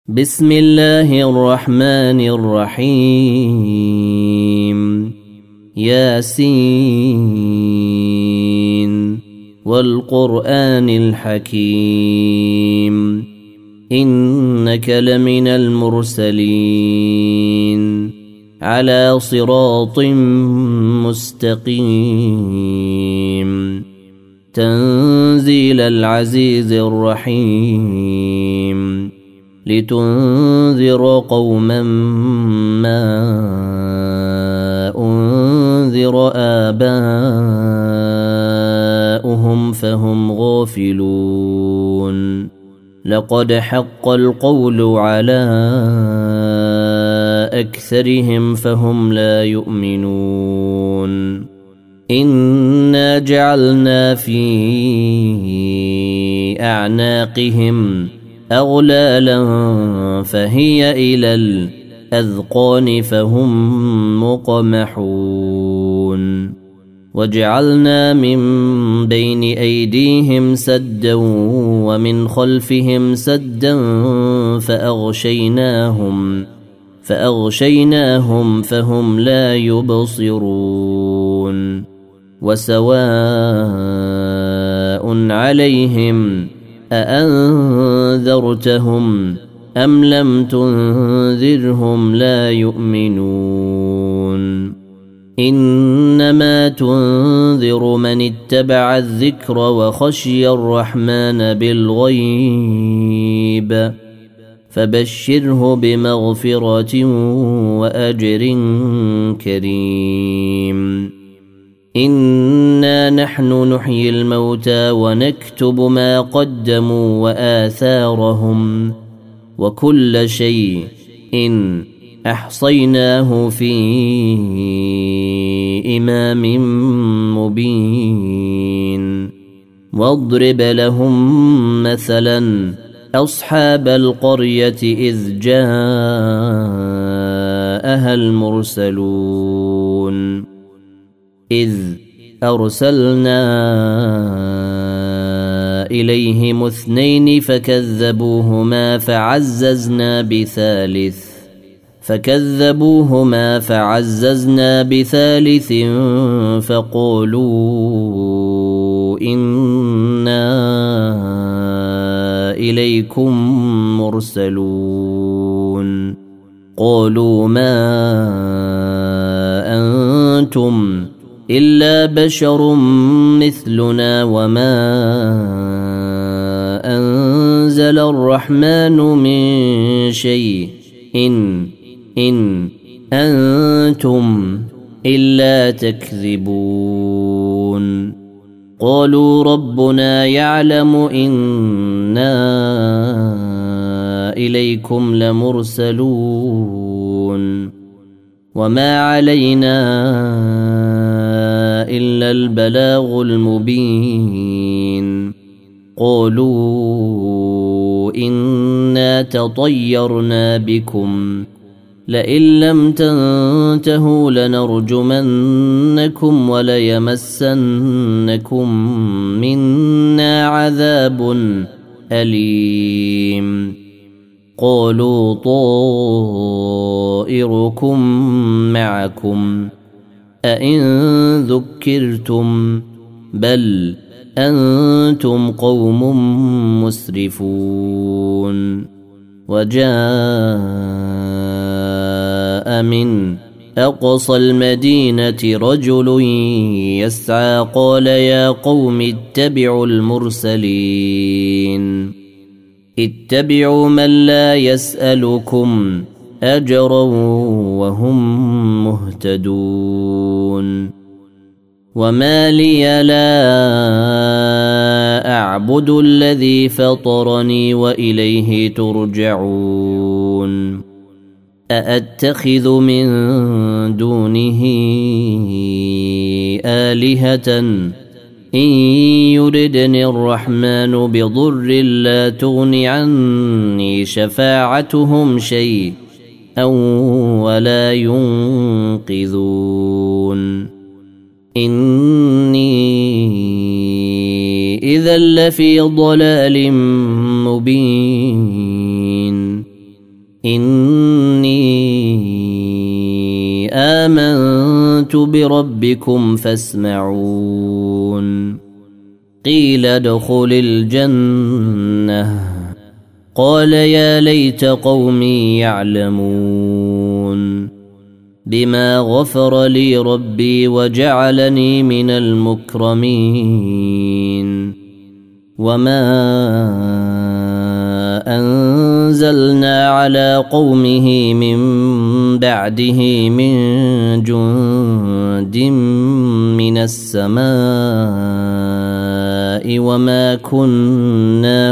بسم الله الرحمن الرحيم ياسين والقرآن الحكيم إنك لمن المرسلين على صراط مستقيم تنزيل العزيز الرحيم لتنذر قوما ما أنذر آباؤهم فهم غافلون لقد حق القول على أكثرهم فهم لا يؤمنون إنا جعلنا في أعناقهم أغلالا فهي إلى الأذقان فهم مقمحون وجعلنا من بين أيديهم سدا ومن خلفهم سدا فأغشيناهم فهم لا يبصرون وسواء عليهم أأنذرتهم أم لم تنذرهم لا يؤمنون إنما تنذر من اتبع الذكر وخشي الرحمن بالغيب فبشره بمغفرة وأجر كريم إنا نحن نحيي الموتى ونكتب ما قدموا وآثارهم وكل شيء إن أحصيناه في إمام مبين واضرب لهم مثلا أصحاب القرية إذ جاءها المرسلون إذ أرسلنا إليهم اثنين فكذبوهما فعززنا بثالث فقالوا إنا إليكم مرسلون قالوا ما أنتم إلا بشر مثلنا وما أنزل الرحمن من شيء إن أنتم إلا تكذبون قالوا ربنا يعلم إنا إليكم لمرسلون وما علينا إلا البلاغ المبين قالوا إنا تطيرنا بكم لئن لم تنتهوا لنرجمنكم وليمسنكم منا عذاب أليم قالوا طائركم معكم أئن ذكرتم بل أنتم قوم مسرفون وجاء من أقصى المدينة رجل يسعى قال يا قوم اتبعوا المرسلين اتبعوا من لا يسألكم أجرا وهم مهتدون وما لي لا أعبد الذي فطرني وإليه ترجعون أأتخذ من دونه آلهة إن يردني الرحمن بضر لا تغن عني شفاعتهم شيئا ولا ينقذون إني إذا لفي ضلال مبين إني آمنت بربكم فاسمعون قيل ادخل الجنة قال يا ليت قومي يعلمون بما غفر لي ربي وجعلني من المكرمين وما أنزلنا على قومه من بعده من جند من السماء وما كنا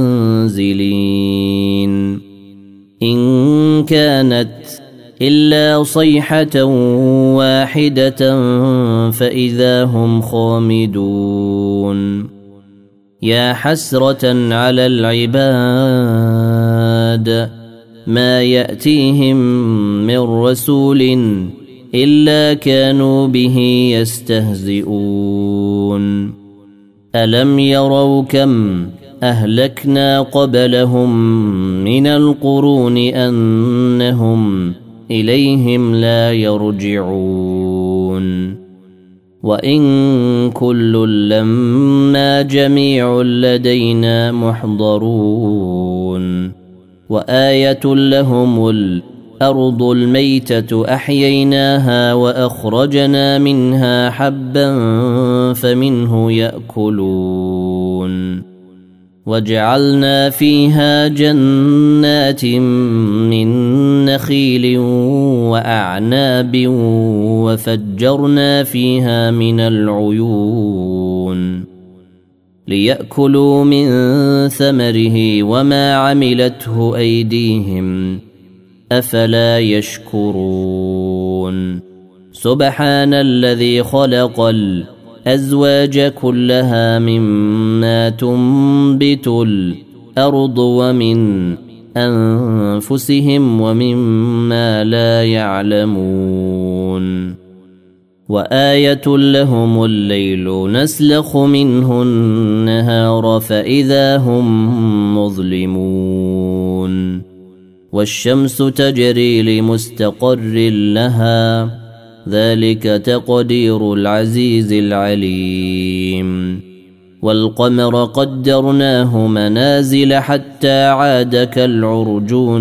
منزلين إن كانت إلا صيحة واحدة فإذا هم خامدون يا حسرة على العباد ما يأتيهم من رسول إلا كانوا به يستهزئون ألم يروا كم أهلكنا قبلهم من القرون أنهم إليهم لا يرجعون وإن كل لما جميع لدينا محضرون وآية لهم الأرض الميتة أحييناها وأخرجنا منها حبا فمنه يأكلون وجعلنا فيها جنات من نخيل وأعناب وفجرنا فيها من العيون ليأكلوا من ثمره وما عملته أيديهم أفلا يشكرون سبحان الذي خلق الأزواج كلها مما تنبت الأرض ومن أنفسهم ومما لا يعلمون وآية لهم الليل نسلخ منه النهار فإذا هم مظلمون والشمس تجري لمستقر لها ذلك تقدير العزيز العليم والقمر قدرناه منازل حتى عاد كالعرجون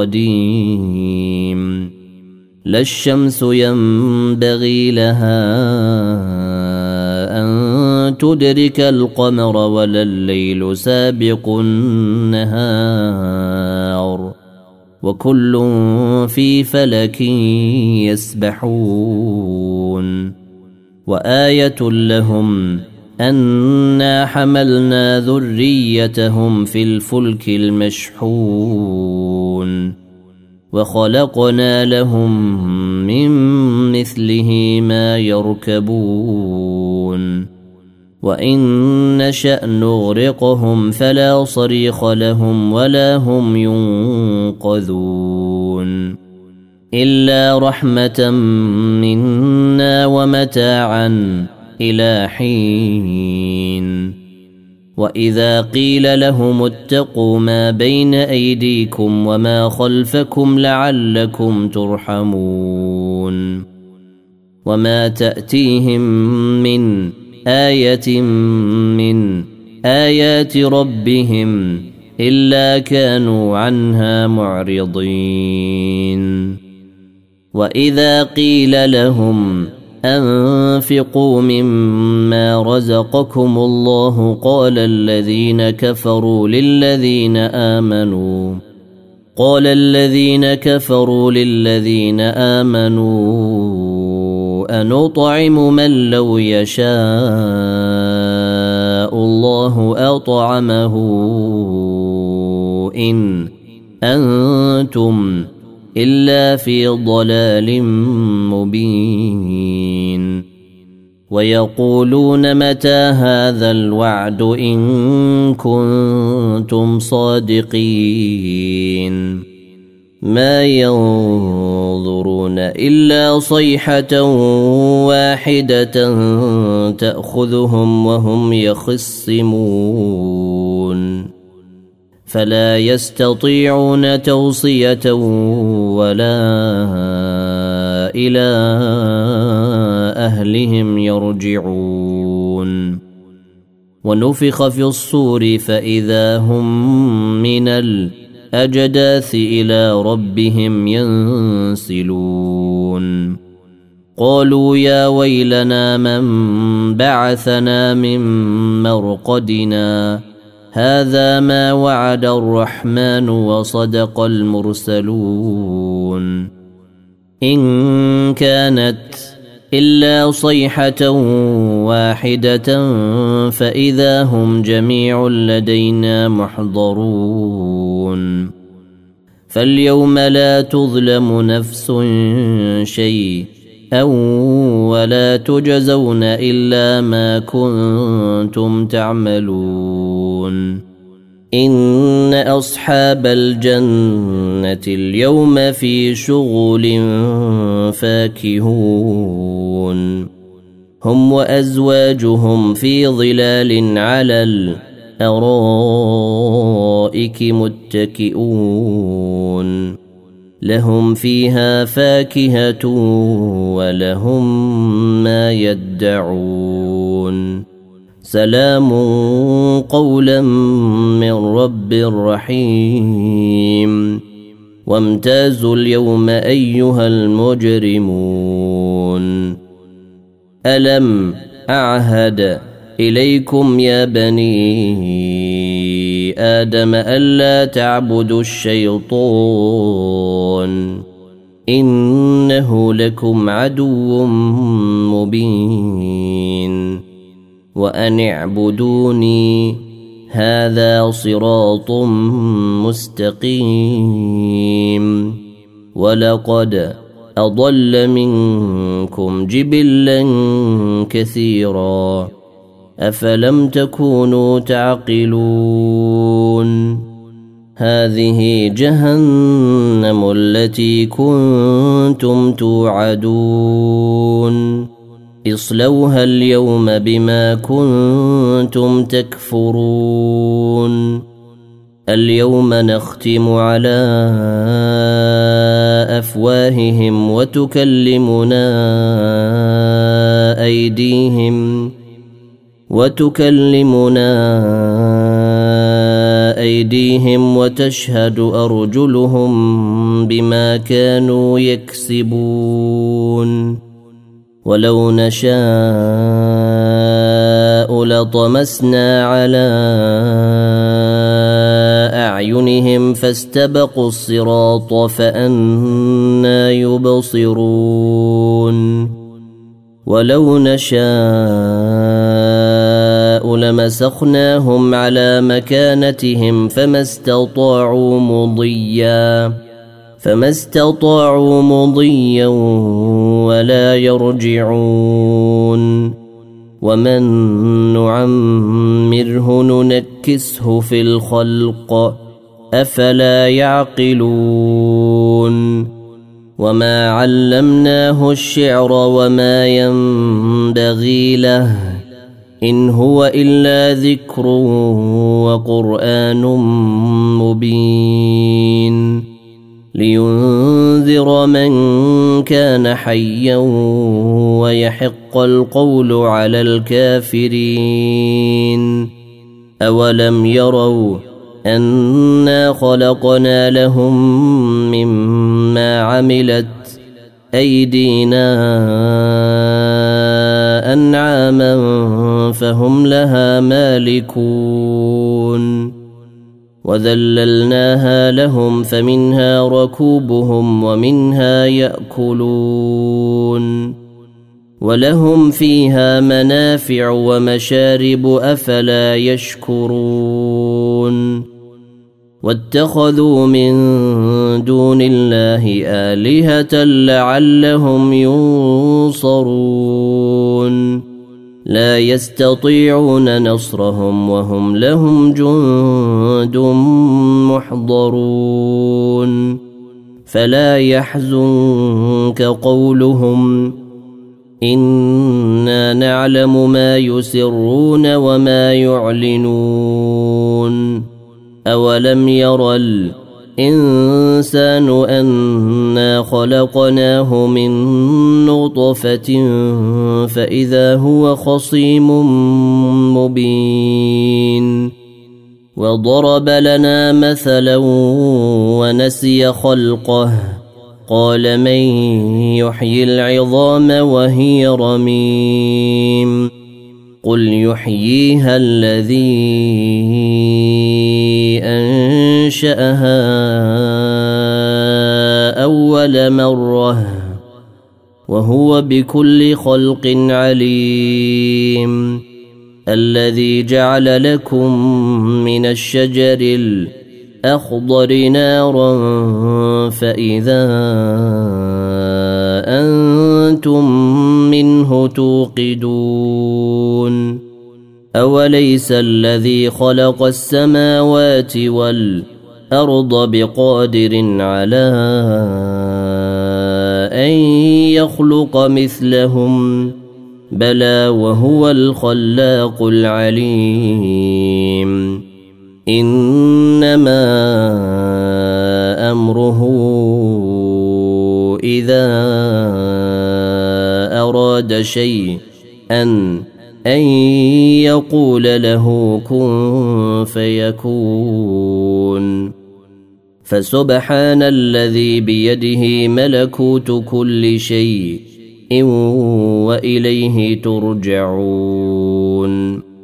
القديم لا الشمس ينبغي لها أن تدرك القمر ولا الليل سابق النهار وكل في فلك يسبحون وآية لهم أنا حملنا ذريتهم في الفلك المشحون وخلقنا لهم من مثله ما يركبون وإن نشأ نغرقهم فلا صريخ لهم ولا هم ينقذون إلا رحمة منا ومتاعا إلى حين وإذا قيل لهم اتقوا ما بين أيديكم وما خلفكم لعلكم ترحمون وما تأتيهم من آية من آيات ربهم إلا كانوا عنها معرضين وإذا قيل لهم أنفقوا مما رزقكم الله قال الذين كفروا للذين آمنوا أنطعم من لو يشاء الله أطعمه إن أنتم إلا في ضلال مبين ويقولون متى هذا الوعد إن كنتم صادقين ما ينظرون إلا صيحة واحدة تأخذهم وهم يخصمون فلا يستطيعون توصية ولا إلى أهلهم يرجعون. ونفخ في الصور فإذا هم من الأجداث إلى ربهم ينسلون. قالوا يا ويلنا من بعثنا من مرقدنا هذا ما وعد الرحمن وصدق المرسلون. إن كانت إلا صيحة واحدة فإذا هم جميع لدينا محضرون. فاليوم لا تظلم نفس شيئا ولا تجزون إلا ما كنتم تعملون. إن أصحاب الجنة اليوم في شغل فاكهون. هم وأزواجهم في ظلال على الأرائك متكئون. لهم فيها فاكهة ولهم ما يدعون. سلام قولا من رب رحيم. وامتازوا اليوم أيها المجرمون. ألم أعهد إليكم يا بني آدم ألا تعبدوا الشيطان إنه لكم عدو مبين. وأن اعبدوني هذا صراط مستقيم. ولقد أضل منكم جبلا كثيرا أفلم تكونوا تعقلون. هذه جهنم التي كنتم توعدون. اصلوها اليوم بما كنتم تكفرون. اليوم نختم على أفواههم وتكلمنا أيديهم وتشهد أرجلهم بما كانوا يكسبون. ولو نشاء لطمسنا على أعينهم فاستبقوا الصراط فأنى يبصرون. ولو نشاء لمسخناهم على مكانتهم فما استطاعوا مضيا ولا يرجعون. ومن نعمره ننكسه في الخلق أفلا يعقلون. وما علمناه الشعر وما ينبغي له إن هو إلا ذكر وقرآن مبين. لينذر من كان حيا ويحق القول على الكافرين. أولم يروا أنا خلقنا لهم مما عملت أيدينا أنعاما فهم لها مالكون. وذللناها لهم فمنها ركوبهم ومنها يأكلون. ولهم فيها منافع ومشارب أفلا يشكرون. واتخذوا من دون الله آلهة لعلهم ينصرون. لا يستطيعون نصرهم وهم لهم جند محضرون. فلا يحزنك قولهم إنا نعلم ما يسرون وما يعلنون. أولم ير الإنسان أنا خلقناه من نطفة فإذا هو خصيم مبين وضرب لنا مثلا ونسي خلقه قال من يحيي العظام وهي رميم قل يحييها الذي أنشأها أول مرة وهو بكل خلق عليم الذي جعل لكم من الشجر الأخضر نارا فإذا أنتم منه توقدون أوليس الذي خلق السماوات والأرض بقادر على أن يخلق مثلهم بلى وهو الخلاق العليم إنما أمره إذا أراد شيئا أن يقول له كن فيكون فسبحان الذي بيده ملكوت كل شيء وإليه ترجعون